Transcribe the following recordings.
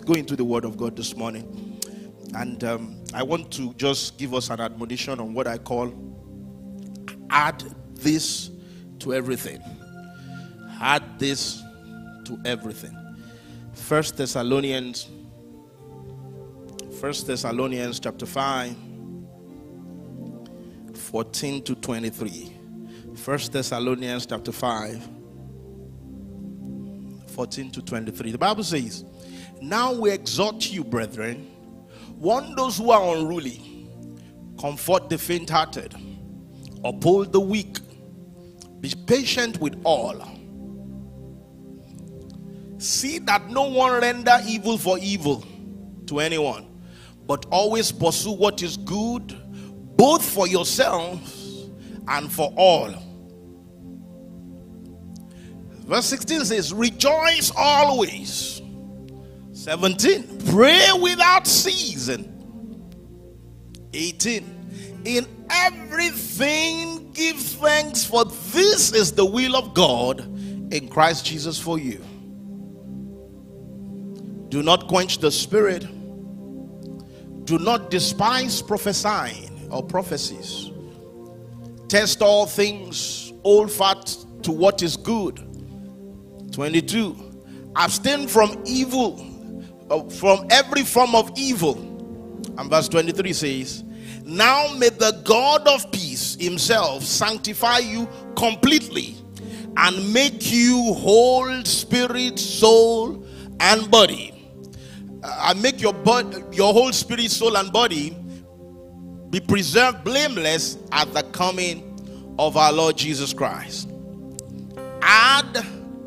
go into the Word of God this morning. And I want to just give us an admonition on what I call add this to everything. Add this to everything. 1 Thessalonians chapter 5, 14 to 23. 1 Thessalonians chapter 5, 14 to 23. The Bible says, "Now we exhort you, brethren, warn those who are unruly, comfort the faint-hearted, uphold the weak, be patient with all. See that no one render evil for evil to anyone, but always pursue what is good, both for yourselves and for all." Verse 16 says, "Rejoice always." 17, "Pray without ceasing." 18, "In everything give thanks, for this is the will of God in Christ Jesus for you. Do not quench the spirit. Do not despise prophesying or prophecies. Test all things, hold fast to what is good." 22, "Abstain from evil, from every form of evil." And verse 23 says, "Now may the God of peace himself sanctify you completely, and make you whole, spirit, soul, and body. And make your whole spirit, soul, and body be preserved blameless at the coming of our Lord Jesus Christ." Add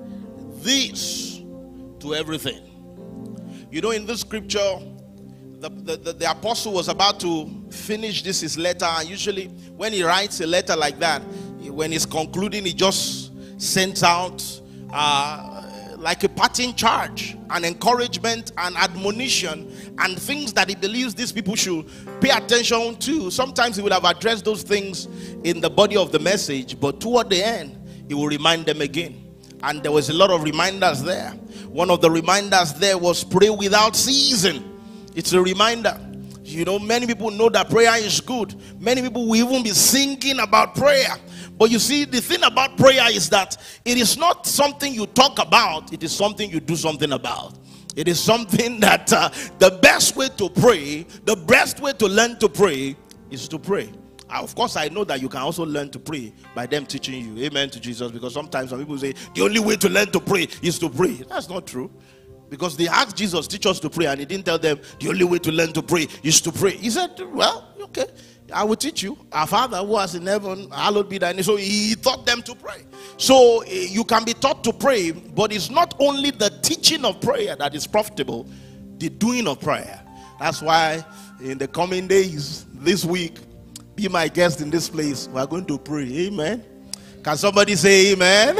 this to everything. You know, in this scripture, the apostle was about to finish his letter. And usually when he writes a letter like that, when he's concluding, he just sends out like a parting charge, an encouragement, an admonition, and things that he believes these people should pay attention to. Sometimes he would have addressed those things in the body of the message, but toward the end, he will remind them again. And there was a lot of reminders there. One of the reminders there was pray without ceasing. It's a reminder. You know, many people know that prayer is good. Many people will even be singing about prayer. But you see, the thing about prayer is that it is not something you talk about. It is something you do something about. It is something that the best way to pray, the best way to learn to pray is to pray. Of course, I know that you can also learn to pray by them teaching you. Amen to Jesus. Because sometimes some people say the only way to learn to pray is to pray. That's not true. Because they asked Jesus, teach us to pray, and he didn't tell them the only way to learn to pray is to pray. He said, well, okay, I will teach you. Our Father who art in heaven, hallowed be thy name. So he taught them to pray. So you can be taught to pray, but it's not only the teaching of prayer that is profitable, the doing of prayer. That's why in the coming days, this week, be my guest in this place. We are going to pray. Amen. Can somebody say amen?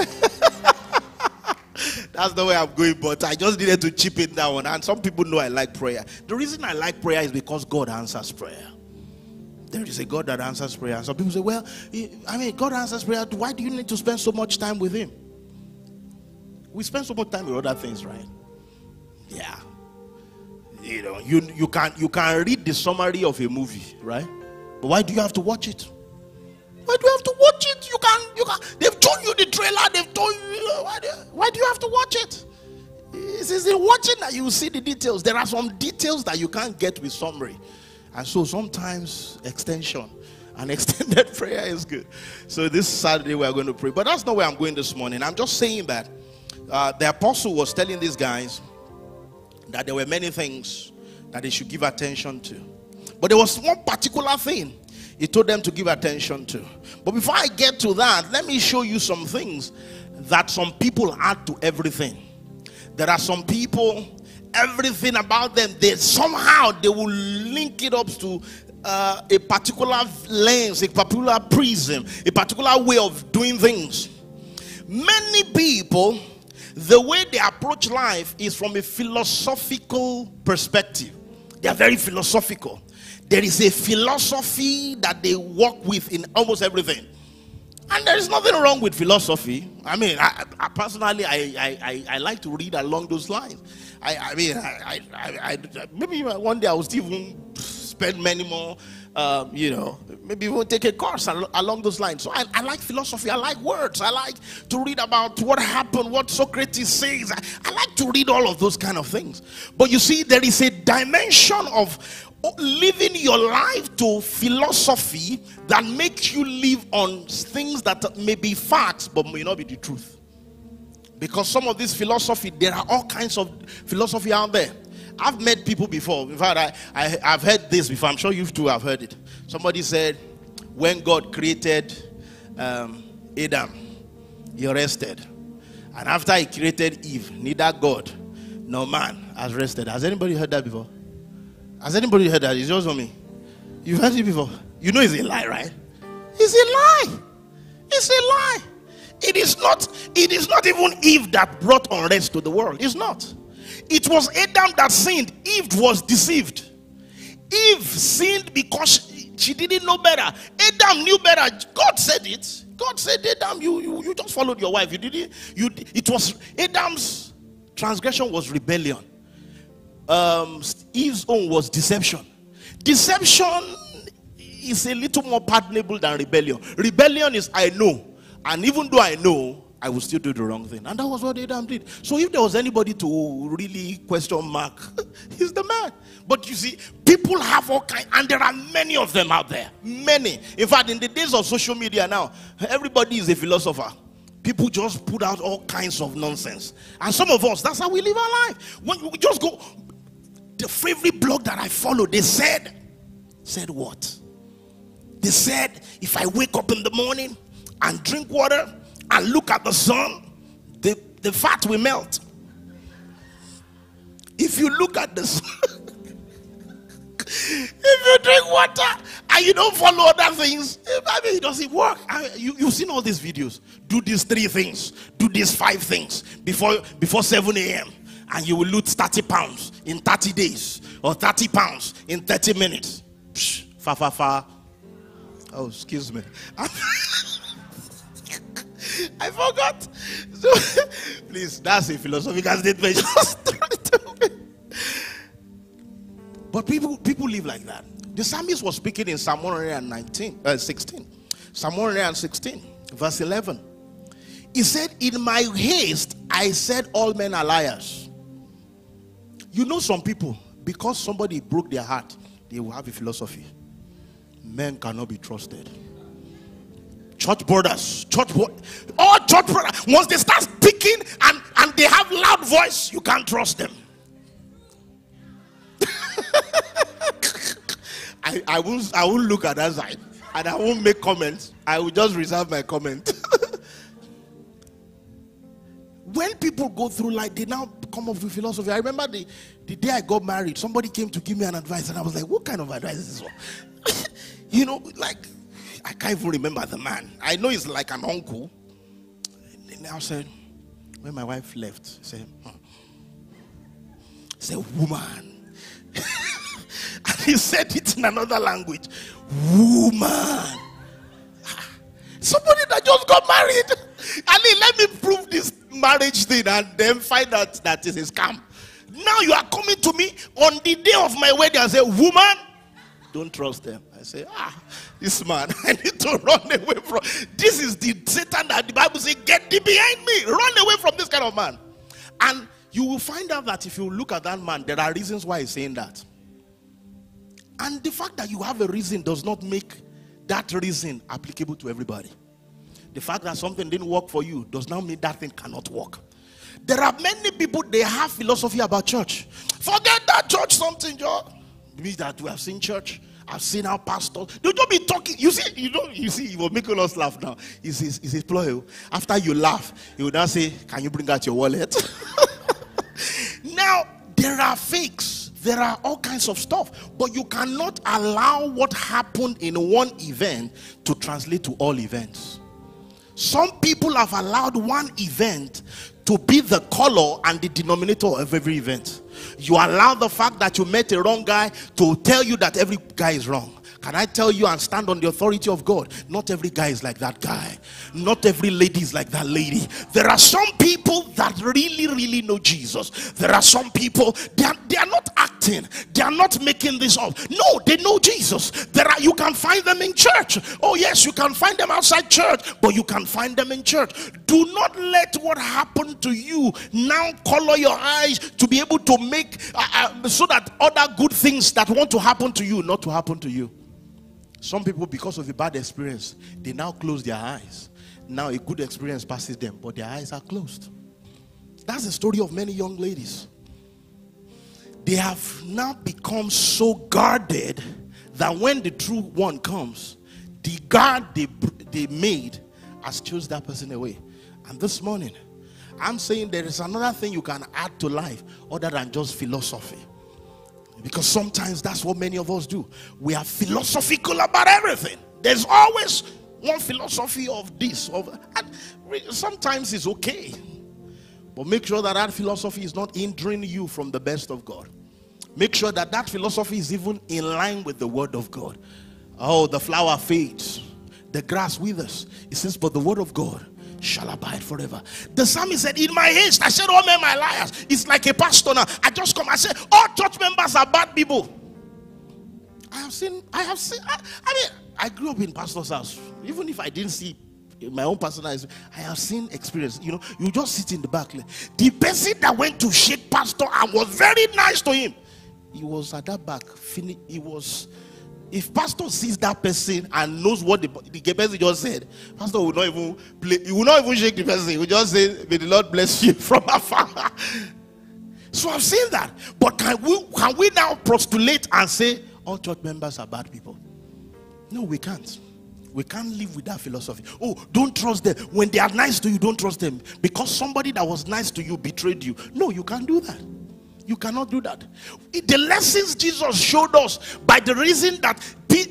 That's the way I'm going, but I just needed to chip in that one. And some people know I like prayer. The reason I like prayer is because God answers prayer. There is a God that answers prayer. Some people say, well, I mean, God answers prayer. Why do you need to spend so much time with him? We spend so much time with other things, right? Yeah. You know, you can read the summary of a movie, right? But why do you have to watch it? Why do you have to watch it? You can. They've told you the trailer. They've told you. Why do you have to watch it? It's in watching that you see the details. There are some details that you can't get with summary, and so sometimes extension and extended prayer is good. So this Saturday we are going to pray, but that's not where I'm going this morning. I'm just saying that the apostle was telling these guys that there were many things that they should give attention to, but there was one particular thing he told them to give attention to. But before I get to that, let me show you some things that some people add to everything. There are some people, everything about them, they will link it up to a particular lens, a particular prism, a particular way of doing things. Many people, the way they approach life is from a philosophical perspective. They are very philosophical. There is a philosophy that they work with in almost everything. And there is nothing wrong with philosophy. I mean, I personally, I like to read along those lines. Maybe one day I will still even spend many more, maybe even take a course along those lines. So I like philosophy. I like words. I like to read about what happened, what Socrates says. I like to read all of those kind of things. But you see, there is a dimension of living your life to philosophy that makes you live on things that may be facts but may not be the truth. Because some of this philosophy, there are all kinds of philosophy out there. I've met people before. In fact, I've heard this before. I'm sure you too have heard it. Somebody said, when God created Adam, he rested. And after he created Eve, neither God nor man has rested. Has anybody heard that before? Has anybody heard that? It's just on me. You've heard it before. You know it's a lie, right? It's a lie. It's a lie. It is not even Eve that brought unrest to the world. It's not. It was Adam that sinned. Eve was deceived. Eve sinned because she didn't know better. Adam knew better. God said it. God said, Adam, you just followed your wife. It was Adam's transgression was rebellion. Eve's own was deception. Deception is a little more pardonable than rebellion. Rebellion is I know, and even though I know, I will still do the wrong thing. And that was what Adam did. So if there was anybody to really question Mark, he's the man. But you see, people have all kinds, and there are many of them out there. Many. In fact, in the days of social media now, everybody is a philosopher. People just put out all kinds of nonsense. And some of us, that's how we live our life. When we just go, the favorite blog that I follow, they said what? They said, if I wake up in the morning and drink water and look at the sun, the fat will melt. If you look at the sun, if you drink water and you don't follow other things, I mean, it doesn't work. You've seen all these videos. Do these 3 things. Do these 5 things before 7 a.m. and you will lose 30 pounds in 30 days or 30 pounds in 30 minutes. Psh, fa. Oh, excuse me. I forgot. So, please, that's a philosophical statement. Just throw it away. But people live like that. The psalmist was speaking in Psalm 116. Psalm 116, verse 11. He said, in my haste, I said all men are liars. You know some people, because somebody broke their heart, they will have a philosophy. Men cannot be trusted. Church brothers, all church brothers, once they start speaking and they have loud voice, you can't trust them. I won't look at that side and I won't make comments. I will just reserve my comment. When people go through life, they now come up with philosophy. I remember the day I got married, somebody came to give me an advice and I was like, what kind of advice is this one? You know, like, I can't even remember the man. I know he's like an uncle. And I said, when my wife left, he said, woman. And he said it in another language. Woman. Somebody that just got married. Ali, let me prove this marriage thing and then find out that it's a scam. Now you are coming to me on the day of my wedding and say, woman, don't trust them. I say, this man, I need to run away from. This is the Satan that the Bible says, get thee behind me. Run away from this kind of man. And you will find out that if you look at that man, there are reasons why he's saying that. And the fact that you have a reason does not make that reason applicable to everybody. The fact that something didn't work for you does not mean that thing cannot work. There are many people, they have philosophy about church. Forget that church something, Joe. It means that we have seen church. I've seen our pastors. They don't be talking. You see, you will make us laugh now. He says, after you laugh, he will now say, can you bring out your wallet? Now, there are fakes. There are all kinds of stuff. But you cannot allow what happened in one event to translate to all events. Some people have allowed one event to be the color and the denominator of every event. You allow the fact that you met a wrong guy to tell you that every guy is wrong. Can I tell you and stand on the authority of God? Not every guy is like that guy. Not every lady is like that lady. There are some people that really, really know Jesus. There are some people, they are not acting. They are not making this up. No, they know Jesus. You can find them in church. Oh yes, you can find them outside church, but you can find them in church. Do not let what happened to you now color your eyes to be able to make so that other good things that want to happen to you not to happen to you. Some people, because of a bad experience, they now close their eyes. Now a good experience passes them, but their eyes are closed. That's the story of many young ladies. They have now become so guarded that when the true one comes, the guard they made has chased that person away. And this morning, I'm saying there is another thing you can add to life other than just philosophy. Because sometimes that's what many of us do. We are philosophical about everything. There's always one philosophy of this. And sometimes it's okay. But make sure that that philosophy is not hindering you from the best of God. Make sure that that philosophy is even in line with the word of God. Oh, the flower fades, the grass withers. It says, but the word of God shall abide forever. The psalmist said, in my haste, I said, all men are liars. It's like a pastor now. I just come, I say, all church members are bad people. I mean, I grew up in pastor's house. Even if I didn't see my own personal experience, I have seen experience. You know, you just sit in the back. The person that went to shake pastor and was very nice to him, he was at that back. He was. If pastor sees that person and knows what the person just said, pastor will not even play. He will not even shake the person. He will just say, may the Lord bless you from afar. So I've seen that. But can we now postulate and say all church members are bad people? No, we can't. We can't live with that philosophy. Oh, don't trust them. When they are nice to you, don't trust them. Because somebody that was nice to you betrayed you. No, you can't do that. You cannot do that. The lessons Jesus showed us by the reason that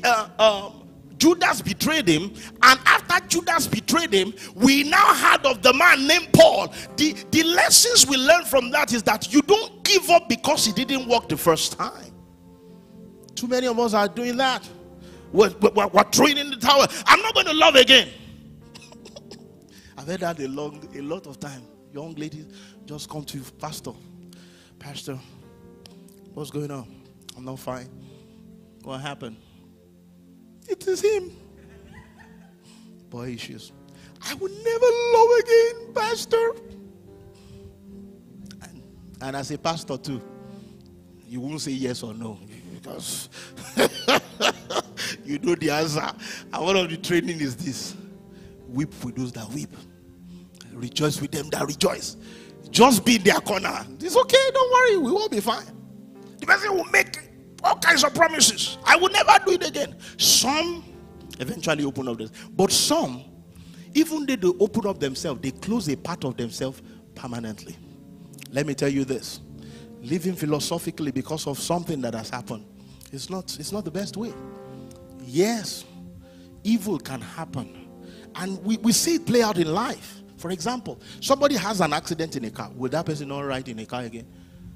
Judas betrayed him, and after Judas betrayed him, we now heard of the man named Paul. The lessons we learn from that is that you don't give up because it didn't work the first time. Too many of us are doing that. We're throwing in the towel. I'm not going to love again. I've heard that a lot of time. Young ladies just come to you, Pastor, what's going on? I'm not fine. What happened? It is him. Boy issues. I will never love again, Pastor. And as a pastor too, you won't say yes or no because you know the answer. And one of the training is this: weep with those that weep, rejoice with them that rejoice. Just be in their corner. It's okay, don't worry, we will be fine. The person will make all kinds of promises. I will never do it again. Some eventually open up this, but some, even though they open up themselves, they close a part of themselves permanently. Let me tell you this: living philosophically because of something that has happened, it's not the best way. Yes, evil can happen, and we see it play out in life. For example, somebody has an accident in a car. Will that person not ride in a car again?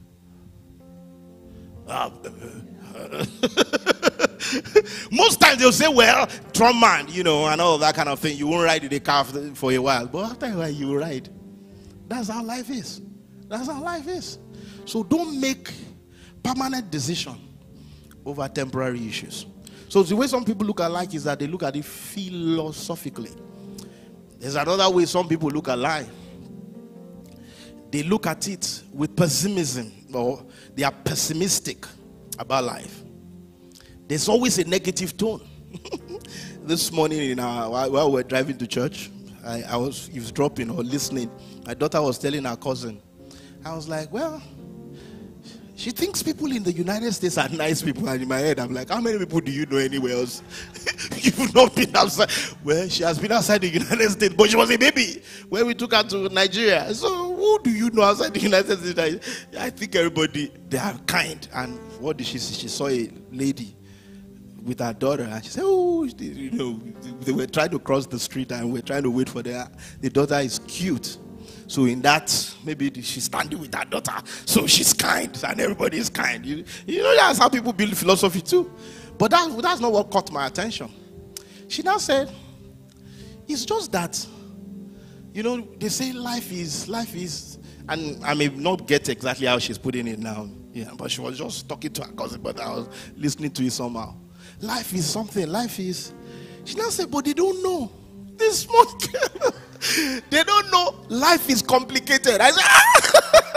Most times they'll say, well, Trump man, you know, and all that kind of thing. You won't ride in a car for a while. But after a while, you will ride. That's how life is. That's how life is. So don't make permanent decision over temporary issues. So the way some people look at life is that they look at it philosophically. There's another way some people look at life. They look at it with pessimism, or they are pessimistic about life. There's always a negative tone. This morning, while we were driving to church, I was eavesdropping or listening. My daughter was telling her cousin. I was like, well, she thinks people in the United States are nice people. And in my head, I'm like, how many people do you know anywhere else? You've not been outside. Well, she has been outside the United States, but she was a baby when we took her to Nigeria. So who do you know outside the United States? I think everybody, they are kind. And what did she see? She saw a lady with her daughter, and she said, oh, you know, they were trying to cross the street and we're trying to wait for the daughter is cute. So in that, maybe she's standing with her daughter, so she's kind, and everybody is kind. You know, that's how people build philosophy too. But that's not what caught my attention. She now said, it's just that, they say life is, and I may not get exactly how she's putting it now. Yeah, but she was just talking to her cousin, but I was listening to it somehow. Life is something. She now said, but they don't know. This small girl, they don't know. Life is complicated. I said,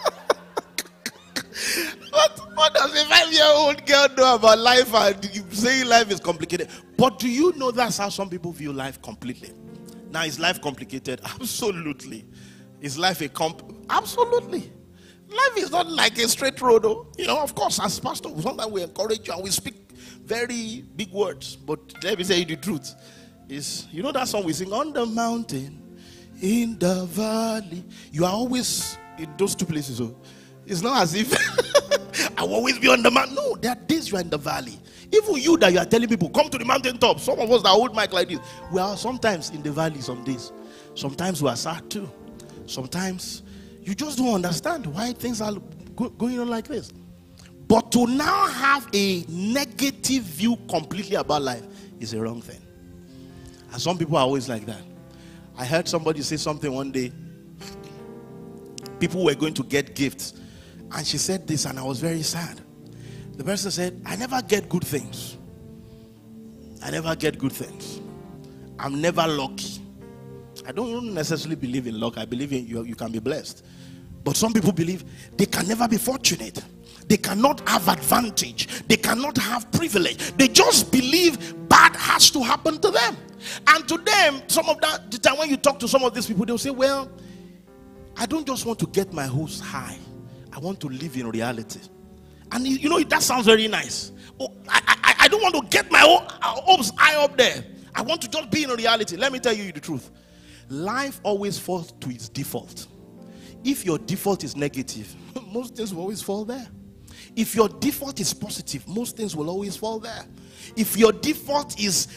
what does a 5-year-old girl know about life and saying life is complicated? But do you know that's how some people view life completely? Now, is life complicated? Absolutely. Is life absolutely. Life is not like a straight road, though. Of course, as pastor, sometimes we encourage you and we speak very big words. But let me tell you the truth. That song we sing, on the mountain, in the valley. You are always in those two places. So it's not as if I will always be on the mountain. No, there are days you are in the valley. Even you that you are telling people, come to the mountaintop. Some of us that hold mic like this, we are sometimes in the valley some days. Sometimes we are sad too. Sometimes you just don't understand why things are going on like this. But to now have a negative view completely about life is a wrong thing. And some people are always like that. I heard somebody say something one day. People were going to get gifts. And she said this, and I was very sad. The person said, I never get good things. I never get good things. I'm never lucky. I don't necessarily believe in luck. I believe in you can be blessed. But some people believe they can never be fortunate. They cannot have advantage. They cannot have privilege. They just believe bad has to happen to them. And to them, the time when you talk to some of these people, they'll say, well, I don't just want to get my hopes high. I want to live in reality. And that sounds very nice. Oh, I don't want to get my hopes high up there. I want to just be in reality. Let me tell you the truth. Life always falls to its default. If your default is negative, most things will always fall there. If your default is positive, most things will always fall there. If your default is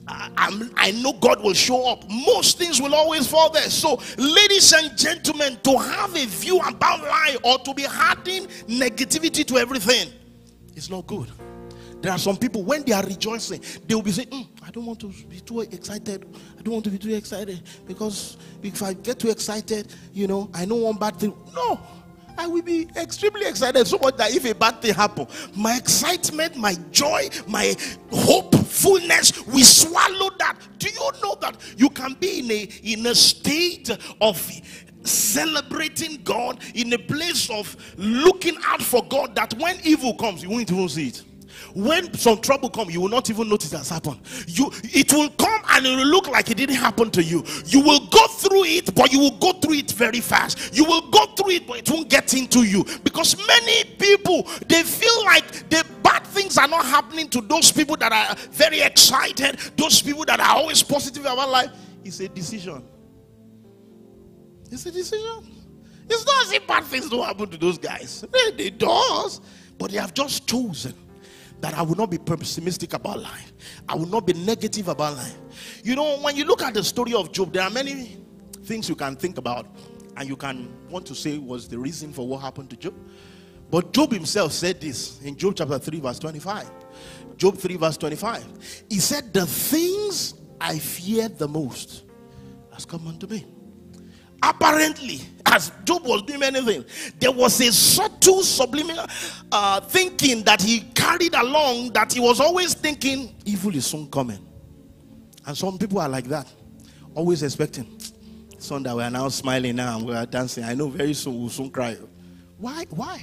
I know God will show up, most things will always fall there. So, ladies and gentlemen, to have a view about life or to be adding negativity to everything is not good. There are some people, when they are rejoicing, they will be saying, I don't want to be too excited. I don't want to be too excited, because if I get too excited, I know one bad thing. No, I will be extremely excited, so much that if a bad thing happens, my excitement, my joy, my hopefulness, we swallow that. Do you know that you can be in a state of celebrating God, in a place of looking out for God, that when evil comes, you won't even see it. When some trouble comes, you will not even notice it has happened. It will come and it will look like it didn't happen to you. You will go through it, but you will go through it very fast. You will go through it, but it won't get into you. Because many people, they feel like the bad things are not happening to those people that are very excited, those people that are always positive about life. It's a decision. It's a decision. It's not as if bad things don't happen to those guys. They does, but they have just chosen that I will not be pessimistic about life. I will not be negative about life. When you look at the story of Job, there are many things you can think about, and you can want to say was the reason for what happened to Job. But Job himself said this in Job chapter 3 verse 25. Job 3 verse 25. He said, the things I feared the most has come unto me. Apparently, as Job was doing many things, there was a subtle subliminal thinking that he carried along, that he was always thinking evil is soon coming. And some people are like that, always expecting Sunday. We are now smiling now and we are dancing. I know very soon we'll soon cry. Why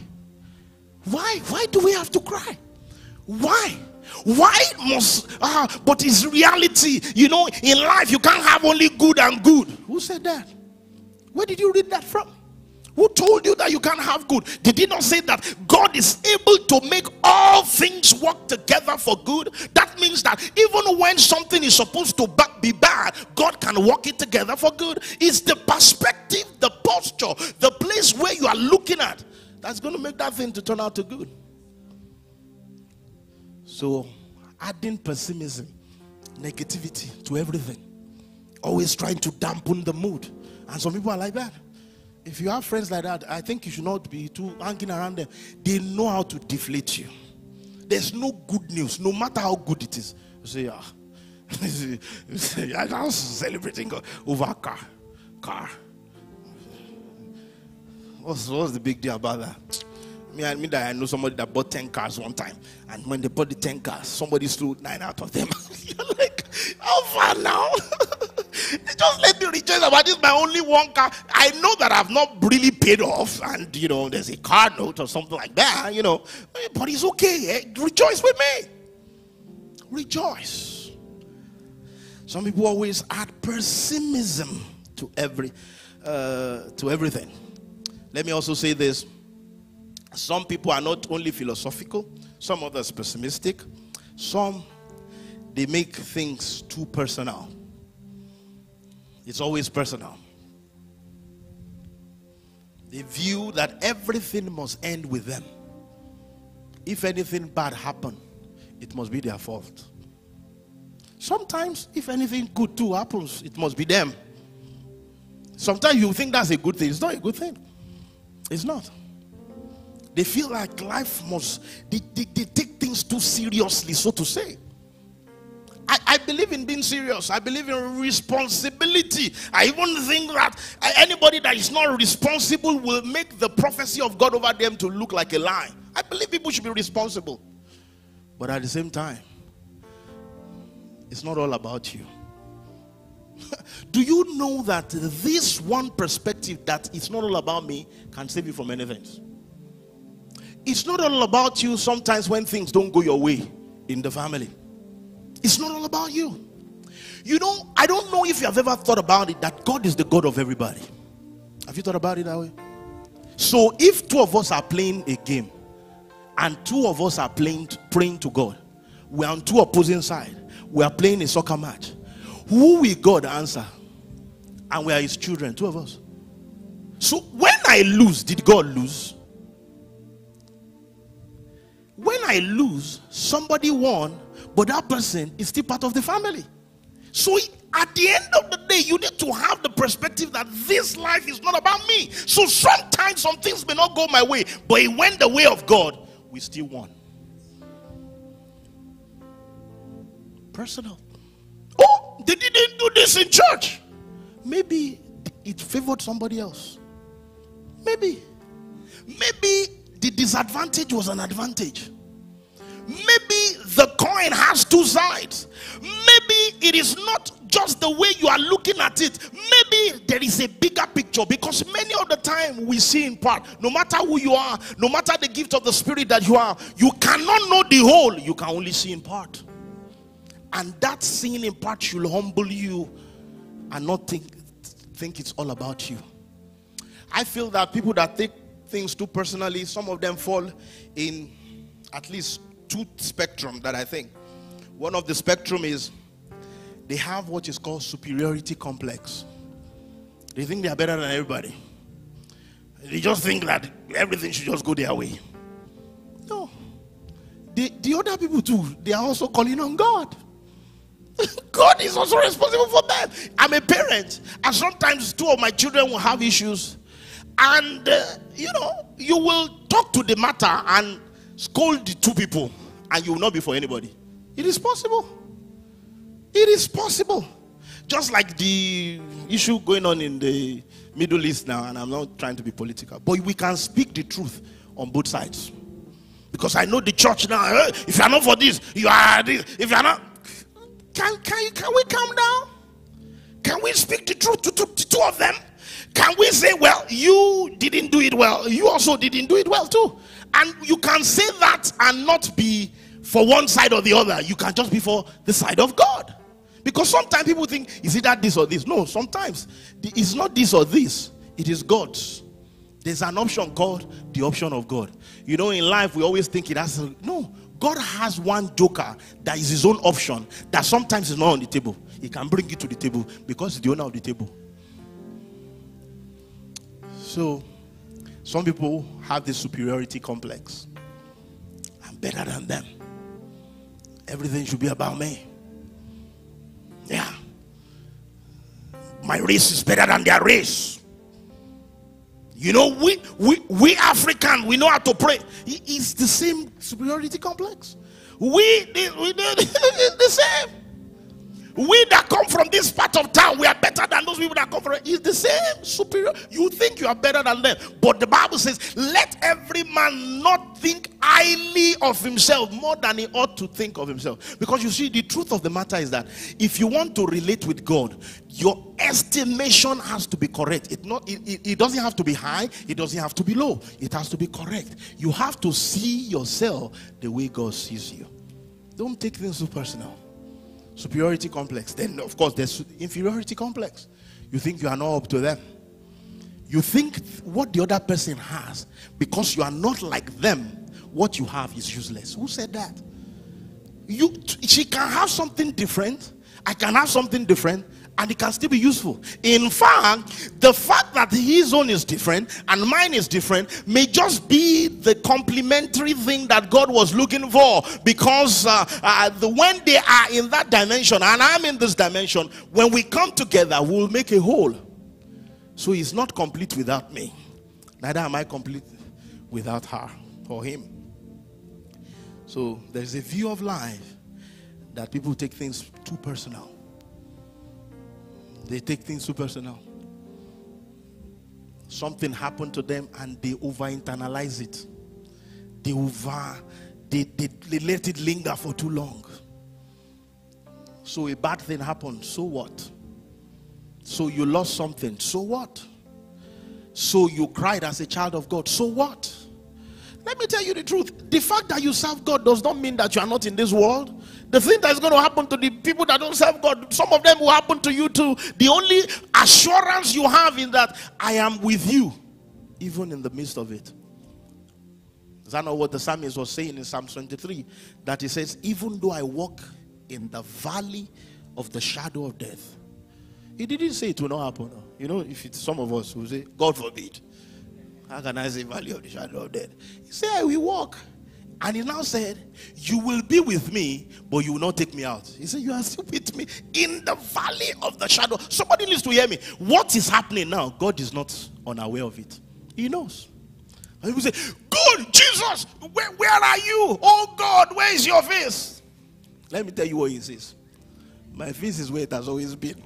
do we have to cry? Why must but it's reality. In life you can't have only good and good. Who said that? Where did you read that from? Who told you that you can't have good? Did he not say that God is able to make all things work together for good? That means that even when something is supposed to be bad, God can work it together for good. It's the perspective, the posture, the place where you are looking at, that's going to make that thing to turn out to good. So, adding pessimism, negativity to everything, always trying to dampen the mood. And some people are like that. If you have friends like that, I think you should not be too hanging around them. They know how to deflate you. There's no good news, no matter how good it is. You say, I was celebrating over a car. What's the big deal about that? I know somebody that bought 10 cars one time, and when they bought the 10 cars, somebody stole 9 out of them. You're like, how far now? Just let me rejoice about this. My only one car. I know that I've not really paid off, and there's a car note or something like that, but it's okay. Rejoice with me. Rejoice. Some people always add pessimism to everything. Let me also say this. Some people are not only philosophical, some others pessimistic. Some, they make things too personal. It's always personal. They view that everything must end with them. If anything bad happens, it must be their fault. Sometimes, if anything good too happens, it must be them. Sometimes you think that's a good thing. It's not a good thing. It's not. They feel like life they take things too seriously, so to say. I believe in being serious. I believe in responsibility. I even think that anybody that is not responsible will make the prophecy of God over them to look like a lie. I believe people should be responsible. But at the same time, it's not all about you. Do you know that this one perspective, that it's not all about me, can save you from anything? It's not all about you sometimes when things don't go your way in the family. It's not all about you. I don't know if you have ever thought about it, that God is the God of everybody. Have you thought about it that way? So if two of us are playing a game and two of us are praying to God, we are on two opposing sides. We are playing a soccer match. Who will God answer? And we are his children, two of us. So when I lose, did God lose? When I lose, somebody won, but that person is still part of the family. So at the end of the day, you need to have the perspective that this life is not about me. So sometimes some things may not go my way, but it went the way of God, we still won. Personal. Oh, they didn't do this in church. Maybe it favored somebody else. Maybe the disadvantage was an advantage. Maybe the coin has two sides. Maybe it is not just the way you are looking at it. Maybe there is a bigger picture, because many of the time we see in part. No matter who you are, no matter the gift of the Spirit that you are, you cannot know the whole. You can only see in part. And that seeing in part should humble you and not think it's all about you. I feel that people that take things too personally, some of them fall in at least two spectrum that I think. One of the spectrum is they have what is called superiority complex. They think they are better than everybody. They just think that everything should just go their way. No. The other people too, they are also calling on God. God is also responsible for them. I'm a parent, and sometimes two of my children will have issues, and you will talk to the matter and scold the two people, and you will not be for anybody. It is possible. It is possible. Just like the issue going on in the Middle East now, and I'm not trying to be political, but we can speak the truth on both sides. Because I know the church now, if you are not for this, you are this. If you are not, can we calm down? Can we speak the truth to two of them? Can we say, well, you didn't do it well, you also didn't do it well too? And you can say that and not be for one side or the other. You can just be for the side of God. Because sometimes people think, is it that this or this? No, sometimes it's not this or this. It is God's. There's an option called the option of God. In life we always think it has no. God has one joker that is his own option that sometimes is not on the table. He can bring it to the table because he's the owner of the table. So some people have this superiority complex. I'm better than them. Everything should be about me. Yeah. My race is better than their race. You know, we African, we know how to pray. It's the same superiority complex. We the same. We that come from this part of town, we are better than those people that come from. It's the same superior. You think you are better than them, but the Bible says, "Let every man not think highly of himself more than he ought to think of himself." Because you see, the truth of the matter is that if you want to relate with God, your estimation has to be correct. It doesn't have to be high. It doesn't have to be low. It has to be correct. You have to see yourself the way God sees you. Don't take things so personal. Superiority complex. Then of course there's inferiority complex. You think you are not up to them. You think what the other person has, because you are not like them, what you have is useless. Who said that? She can have something different, I can have something different, and it can still be useful. In fact, the fact that his own is different and mine is different may just be the complementary thing that God was looking for. Because when they are in that dimension and I'm in this dimension, when we come together, we'll make a whole. So he's not complete without me. Neither am I complete without her or him. So there's a view of life that people take things too personal. They take things too personal. Something happened to them and they over-internalize it. They let it linger for too long. So a bad thing happened. So what? So you lost something. So what? So you cried as a child of God. So what? Let me tell you the truth. The fact that you serve God does not mean that you are not in this world. The thing that is going to happen to the people that don't serve God, some of them will happen to you too. The only assurance you have is that I am with you, even in the midst of it. Is that not what the psalmist was saying in Psalm 23? That he says, even though I walk in the valley of the shadow of death. He didn't say it will not happen. You know, if it's some of us who say, God forbid. How can I say valley of the shadow of death? He said, I will walk. And he now said, you will be with me, but you will not take me out. He said, you are still with me in the valley of the shadow. Somebody needs to hear me. What is happening now? God is not unaware of it. He knows. And people say, God, Jesus, where are you? Oh God, where is your face? Let me tell you what he says. My face is where it has always been.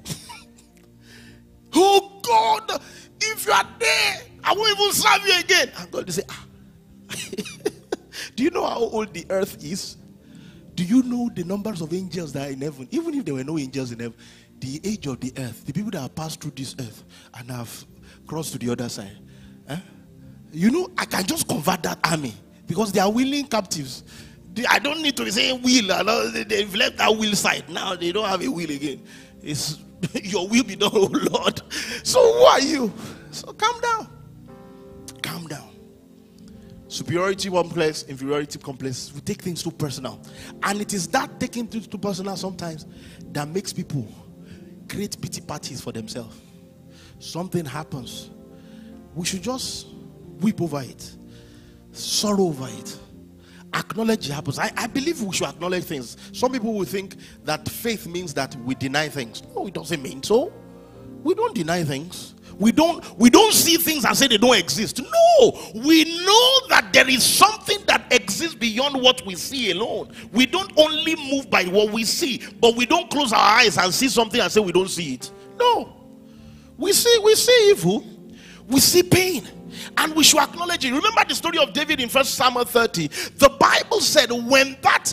Oh God, if you are there, I won't even serve you again. And God will say, do you know how old the earth is? Do you know the numbers of angels that are in heaven? Even if there were no angels in heaven, the age of the earth, the people that have passed through this earth and have crossed to the other side. You know, I can just convert that army because they are willing captives. I don't need to say will. They've left that will side. Now they don't have a will again. It's your will be done, oh Lord. So who are you? So calm down. Calm down. Superiority complex, inferiority complex. We take things too personal. And it is that taking things too personal sometimes that makes people create pity parties for themselves. Something happens. We should just weep over it. Sorrow over it. Acknowledge it happens. I believe we should acknowledge things. Some people will think that faith means that we deny things. No, it doesn't mean so. We don't deny things. We don't see things and say they don't exist. No, we know that there is something that exists beyond what we see alone. We don't only move by what we see, but we don't close our eyes and see something and say we don't see it. No, we see evil, we see pain, and we should acknowledge it. Remember the story of David in 1 Samuel 30. The Bible said when that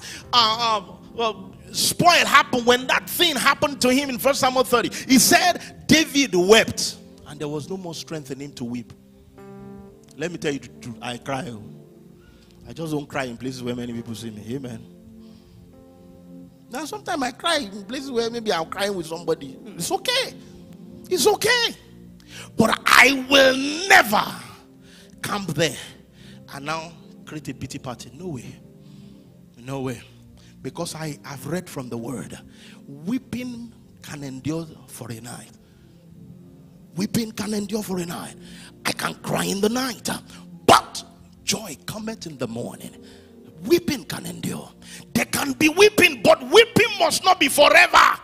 spoil happened, when that thing happened to him in 1 Samuel 30, he said David wept. And there was no more strength in him to weep. Let me tell you the truth. I cry. I just don't cry in places where many people see me. Amen. Now sometimes I cry in places where maybe I'm crying with somebody. It's okay. It's okay. But I will never camp there and now create a pity party. No way. No way. Because I have read from the word. Weeping can endure for a night. Weeping can endure for a night. I can cry in the night, but joy cometh in the morning. Weeping can endure. There can be weeping, but weeping must not be forever.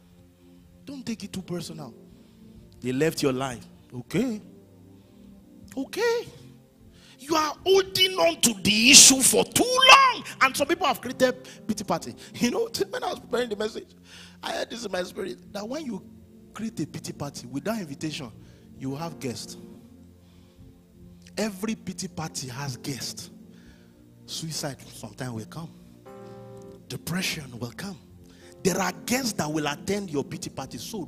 Don't take it too personal. They left your life. Okay. Okay. You are holding on to the issue for too long. And some people have created pity party. You know, when I was preparing the message, I heard this in my spirit, that when you create a pity party without invitation, you will have guests. Every pity party has guests. Suicide sometime will come. Depression will come. There are guests that will attend your pity party. So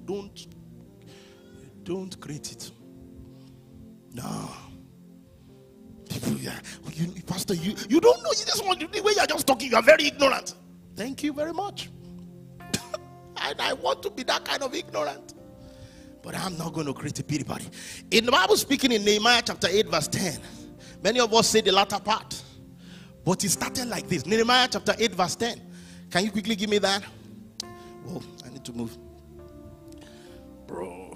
don't create it. No. People, Pastor, you don't know. You just want the way you are just talking. You are very ignorant. Thank you very much. And I want to be that kind of ignorant. But I'm not going to create a pity party. In the Bible, speaking in Nehemiah chapter 8 verse 10, many of us say the latter part. But it started like this. Nehemiah chapter 8 verse 10. Can you quickly give me that? Whoa, I need to move. Bro.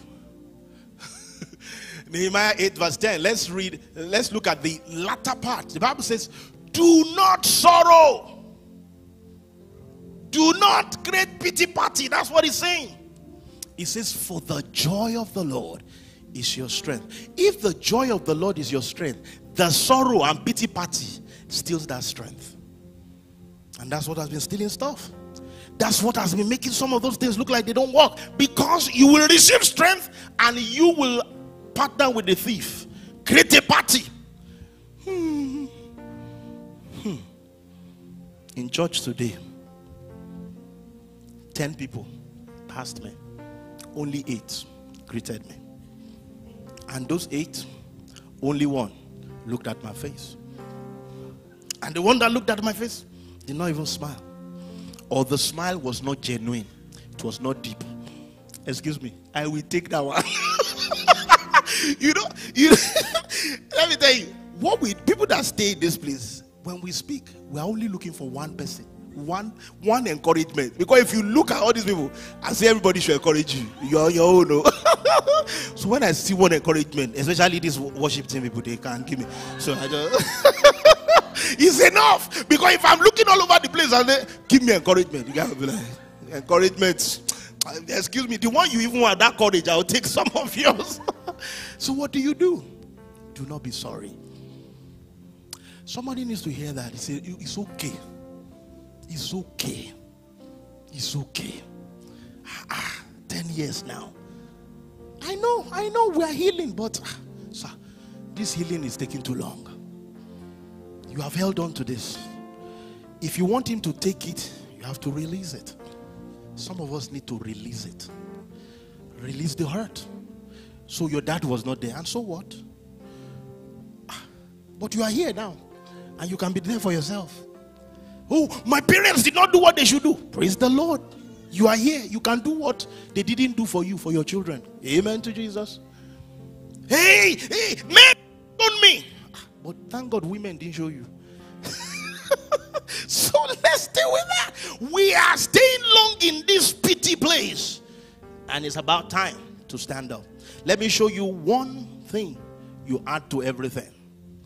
Nehemiah 8 verse 10. Let's look at the latter part. The Bible says, do not sorrow. Do not create pity party. That's what it's saying. It says, for the joy of the Lord is your strength. If the joy of the Lord is your strength, the sorrow and pity party steals that strength. And that's what has been stealing stuff. That's what has been making some of those things look like they don't work. Because you will receive strength and you will partner with the thief. Create a party. In church today, 10 people passed me. Only 8 greeted me. And those 8, only one looked at my face. And the one that looked at my face did not even smile. Or the smile was not genuine. It was not deep. Excuse me, I will take that one. Let me tell you, people that stay in this place, when we speak, we are only looking for one person. One encouragement. Because if you look at all these people, I say everybody should encourage you. You're your own. No? So when I see one encouragement, especially these worship team people, they can't give me. So I just it's enough. Because if I'm looking all over the place and they give me encouragement, you gotta be like, encouragement. Excuse me, the one you even want that courage, I'll take some of yours. So what do? Do not be sorry. Somebody needs to hear that. Say, it's okay. It's okay. It's okay. 10 years now. I know we are healing, but sir, this healing is taking too long. You have held on to this. If you want him to take it, you have to release it. Some of us need to release it. Release the hurt. So your dad was not there, and so what? But you are here now, and you can be there for yourself. Oh, my parents did not do what they should do. Praise the Lord. You are here. You can do what they didn't do for you, for your children. Amen to Jesus. Hey, men on me. But thank God women didn't show you. So let's stay with that. We are staying long in this pity place. And it's about time to stand up. Let me show you one thing you add to everything.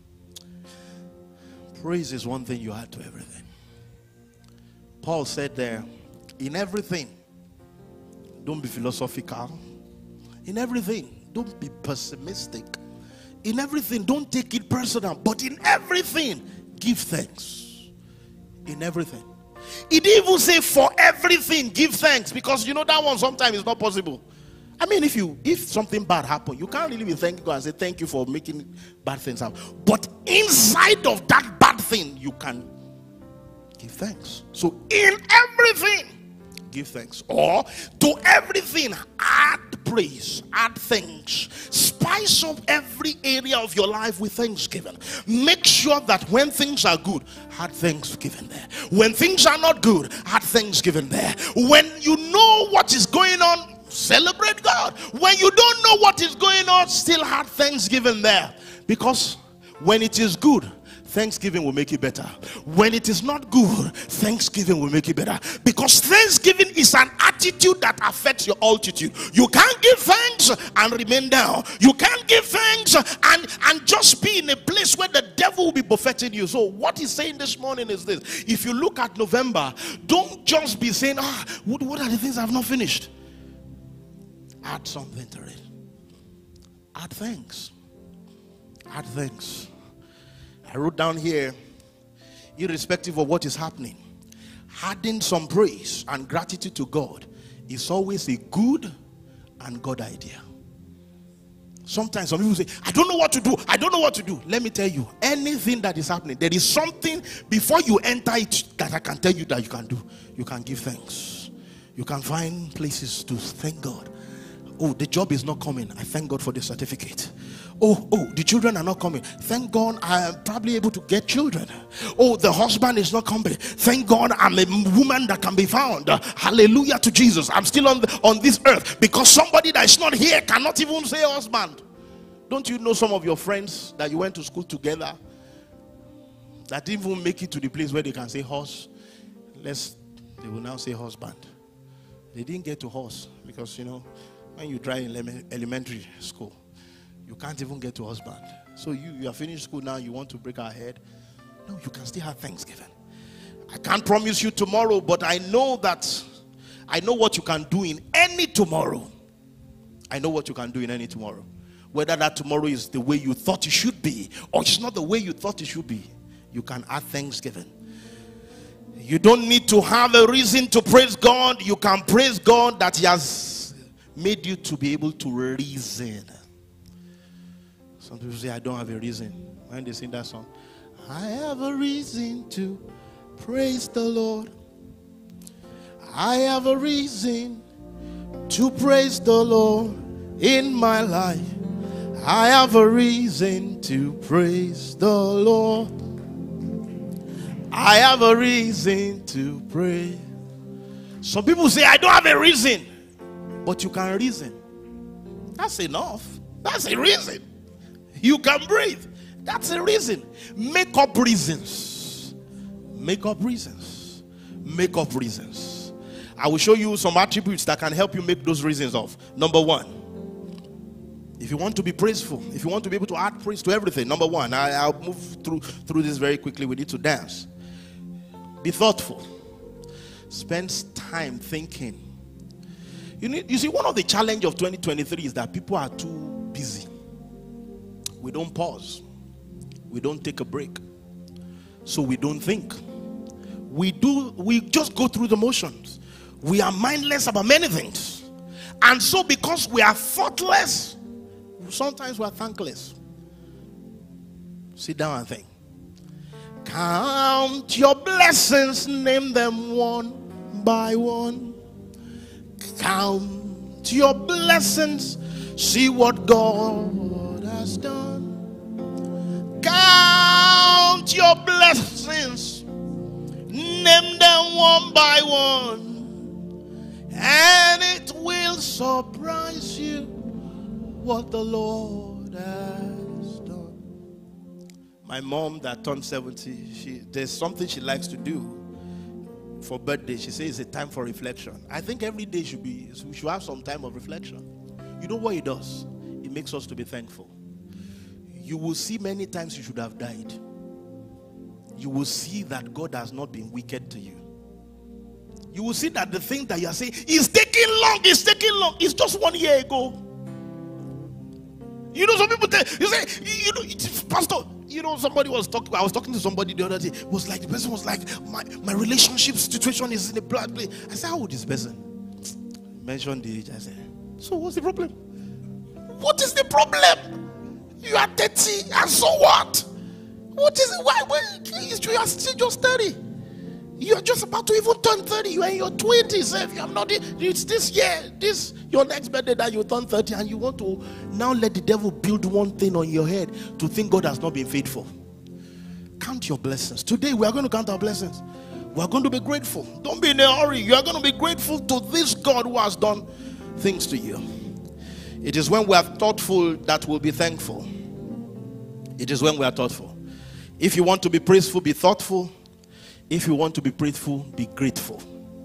Praise is one thing you add to everything. Paul said there, in everything, don't be philosophical. In everything, don't be pessimistic. In everything, don't take it personal. But in everything, give thanks. In everything. It didn't even say for everything, give thanks. Because you know that one sometimes is not possible. I mean, if something bad happened, you can't really be thanking God and say thank you for making bad things happen. But inside of that bad thing, you can give thanks. So in everything, give thanks. Or to everything, add praise, add thanks. Spice up every area of your life with thanksgiving. Make sure that when things are good, add thanksgiving there. When things are not good, add thanksgiving there. When you know what is going on, celebrate God. When you don't know what is going on, still add thanksgiving there. Because when it is good, thanksgiving will make it better. When it is not good, thanksgiving will make it better. Because thanksgiving is an attitude that affects your altitude. You can't give thanks and remain down. You can't give thanks and just be in a place where the devil will be buffeting you. So what he's saying this morning is this. If you look at November, don't just be saying, what are the things I've not finished? Add something to it. Add thanks. Add thanks. I wrote down here, irrespective of what is happening, adding some praise and gratitude to God is always a good and God idea. Sometimes some people say, I don't know what to do. I don't know what to do. Let me tell you, anything that is happening, there is something before you enter it that I can tell you that you can do. You can give thanks. You can find places to thank God. Oh, the job is not coming. I thank God for the certificate. Oh, the children are not coming. Thank God I am probably able to get children. Oh, the husband is not coming. Thank God I'm a woman that can be found. Hallelujah to Jesus. I'm still on this earth, because somebody that is not here cannot even say husband. Don't you know some of your friends that you went to school together that didn't even make it to the place where they can say horse? They will now say husband. They didn't get to horse because, you know, when you try in elementary school, you can't even get to husband. So you are finished school now, you want to break our head. No, you can still have Thanksgiving. I can't promise you tomorrow, but I know what you can do in any tomorrow. I know what you can do in any tomorrow. Whether that tomorrow is the way you thought it should be, or it's not the way you thought it should be, you can add Thanksgiving. You don't need to have a reason to praise God. You can praise God that He has made you to be able to reason. Some people say, I don't have a reason. When they sing that song, I have a reason to praise the Lord. I have a reason to praise the Lord in my life. I have a reason to praise the Lord. I have a reason to pray. Some people say, I don't have a reason. But you can reason. That's enough. That's a reason. You can breathe. That's a reason. Make up reasons. Make up reasons. Make up reasons. I will show you some attributes that can help you make those reasons of. Number one, if you want to be praiseful, if you want to be able to add praise to everything, number one, I'll move through this very quickly. We need to dance. Be thoughtful. Spend time thinking. You see, one of the challenges of 2023 is that people are too busy. We don't pause. We don't take a break. So we don't think. We just go through the motions. We are mindless about many things. And so because we are thoughtless, sometimes we are thankless. Sit down and think. Count your blessings, name them one by one. Count your blessings, see what God has done. Count your blessings, name them one by one, and it will surprise you what the Lord has done. My mom that turned 70, there's something she likes to do for birthday. She says it's a time for reflection. I think every day we should have some time of reflection. You know what it does? It makes us to be thankful. You will see many times you should have died. You will see that God has not been wicked to you. You will see that the thing that you are saying is taking long. It's taking long. It's just 1 year ago. You know, some people say, Pastor, you know, somebody was talking. I was talking to somebody the other day. It was like the person was like, my relationship situation is in a black place. I said, how old is this person? Mentioned the age. I said, so what's the problem? What is the problem? You are 30, and so what? What is it? Why you are still just 30? You are just about to even turn 30. You are in your 20s. If you have not, it's this year, your next birthday that you turn 30, and you want to now let the devil build one thing on your head to think God has not been faithful. Count your blessings. Today we are going to count our blessings. We are going to be grateful. Don't be in a hurry. You are going to be grateful to this God who has done things to you. It is when we are thoughtful that we'll be thankful. It is when we are thoughtful. If you want to be praiseful, be thoughtful. If you want to be praiseful, be grateful.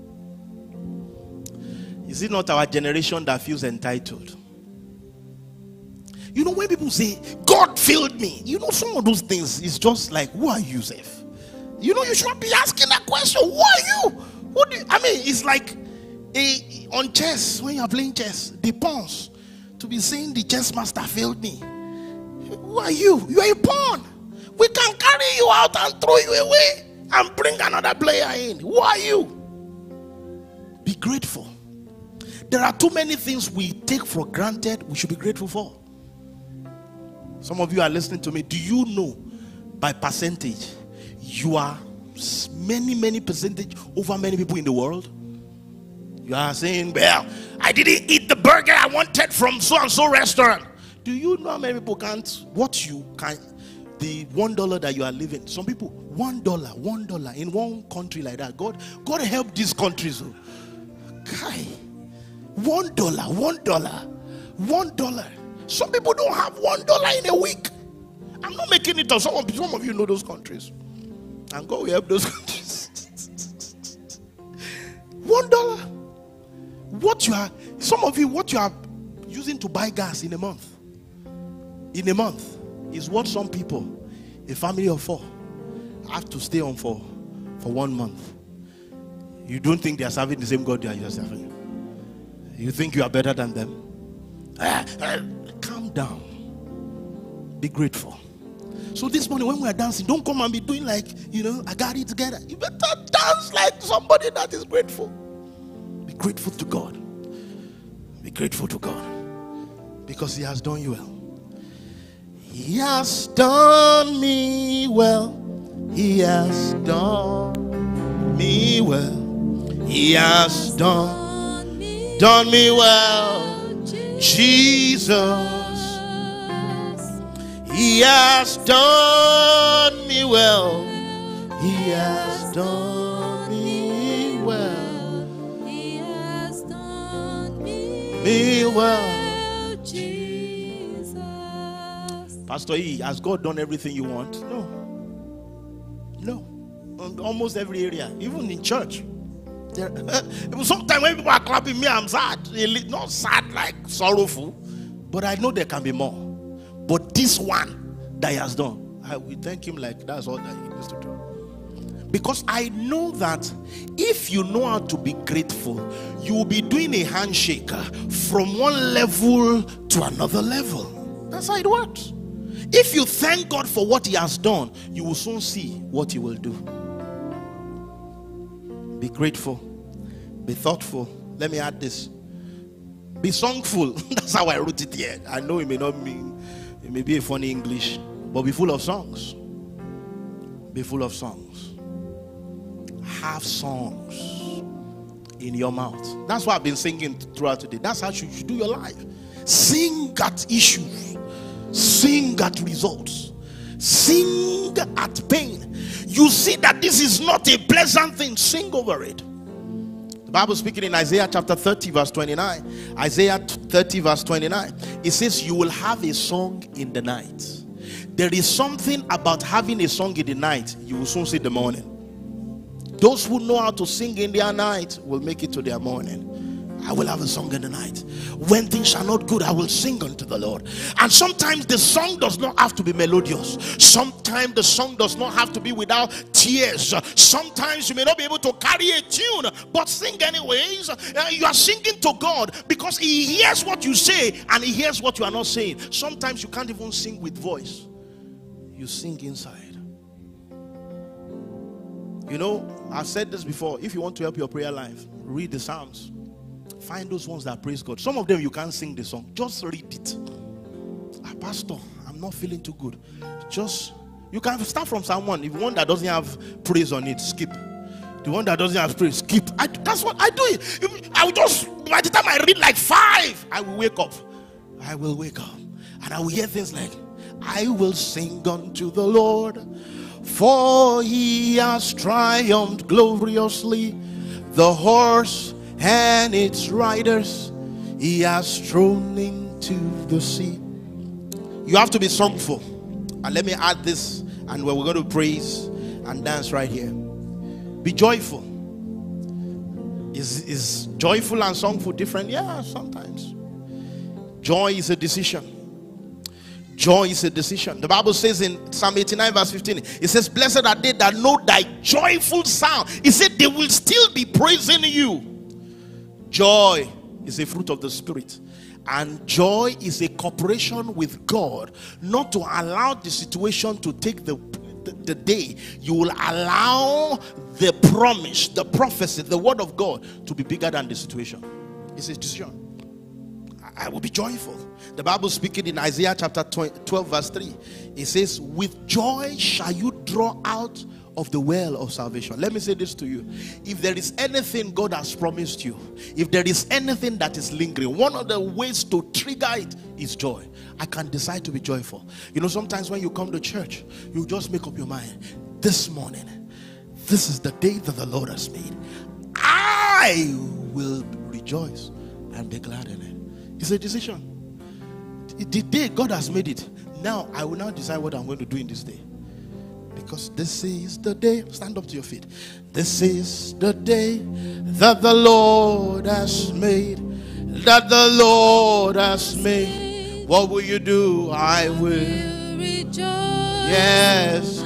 Is it not our generation that feels entitled? You know, when people say, God failed me, you know, some of those things is just like, who are you, Zeph? You know, you should be asking that question. Who are you? It's like on chess, when you're playing chess, the pawns, to be saying the chess master failed me. Who are you? You are a pawn. We can carry you out and throw you away and bring another player in. Who are you? Be grateful. There are too many things we take for granted we should be grateful for. Some of you are listening to me. Do you know by percentage you are many percentage over many people in the world? You are saying, well, I didn't eat the burger I wanted from so and so restaurant. Do you know how many people can't, what you can, the $1 that you are living? Some people, $1 in one country like that. God help these countries. Kai, $1. Some people don't have $1 in a week. I'm not making it up. Some of you know those countries. And God will help those countries. $1. Some of you, what you are using to buy gas in a month is what some people, a family of 4, have to stay on for 1 month. You don't think they are serving the same God you are serving. You think you are better than them. Calm down. Be grateful. So this morning when we are dancing, don't come and be doing like, I got it together. You better dance like somebody that is grateful. Be grateful to God. Be grateful to God. Because He has done you well. He has done me well. He has done me well. He has done me well. Jesus. He has done me well. He has done me well. He has done me well. Jesus. Pastor E, has God done everything you want? No. Almost every area, even in church. Sometimes when people are clapping me, I'm sad. Not sad like sorrowful, but I know there can be more. But this one that He has done, I will thank Him like that's all that He needs to do. Because I know that if you know how to be grateful, you will be doing a handshake from one level to another level. That's how it works. If you thank God for what He has done, you will soon see what He will do. Be grateful. Be thoughtful. Let me add this. Be songful. That's how I wrote it here. I know it may not mean, it may be a funny English, but be full of songs. Be full of songs. Have songs in your mouth. That's what I've been singing throughout today. That's how you should do your life. Sing at issues. Sing at results. Sing at pain. You see that this is not a pleasant thing. Sing over it. The Bible speaking in Isaiah chapter 30 verse 29. Isaiah 30 verse 29. It says you will have a song in the night. There is something about having a song in the night. You will soon see the morning. Those who know how to sing in their night will make it to their morning. I will have a song in the night. When things are not good, I will sing unto the Lord. And sometimes the song does not have to be melodious. Sometimes the song does not have to be without tears. Sometimes you may not be able to carry a tune, but sing anyways. You are singing to God because He hears what you say and He hears what you are not saying. Sometimes you can't even sing with voice. You sing inside. I've said this before. If you want to help your prayer life, read the Psalms. Find those ones that praise God. Some of them you can't sing the song. Just read it. Pastor, I'm not feeling too good. You can start from Psalm 1. If one that doesn't have praise on it, skip. The one that doesn't have praise, skip. That's what I do. I will just, by the time I read like 5, I will wake up. I will wake up. And I will hear things like, I will sing unto the Lord, for He has triumphed gloriously. The horse and its riders He has thrown into the sea. You have to be songful. And let me add this, and we're going to praise and dance right here. Be joyful. Is joyful and songful different? Yeah, sometimes. Joy is a decision. Joy is a decision. The Bible says in Psalm 89 verse 15, it says, blessed are they that know thy joyful sound. It said they will still be praising you. Joy is a fruit of the Spirit. And joy is a cooperation with God, not to allow the situation to take the day. You will allow the promise, the prophecy, the word of God to be bigger than the situation. It's a decision. I will be joyful. The Bible speaking in Isaiah chapter 12 verse 3, it says, with joy shall you draw out of the well of salvation. Let me say this to you. If there is anything God has promised you, if there is anything that is lingering, one of the ways to trigger it is joy. I can decide to be joyful. You know, sometimes when you come to church, you just make up your mind, this morning, this is the day that the Lord has made. I will rejoice and be glad in it. It's a decision. The day God has made it, now I will now decide what I'm going to do in this day. Because this is the day. Stand up to your feet. This is the day that the Lord has made. That the Lord has made. What will you do? I will rejoice. Yes,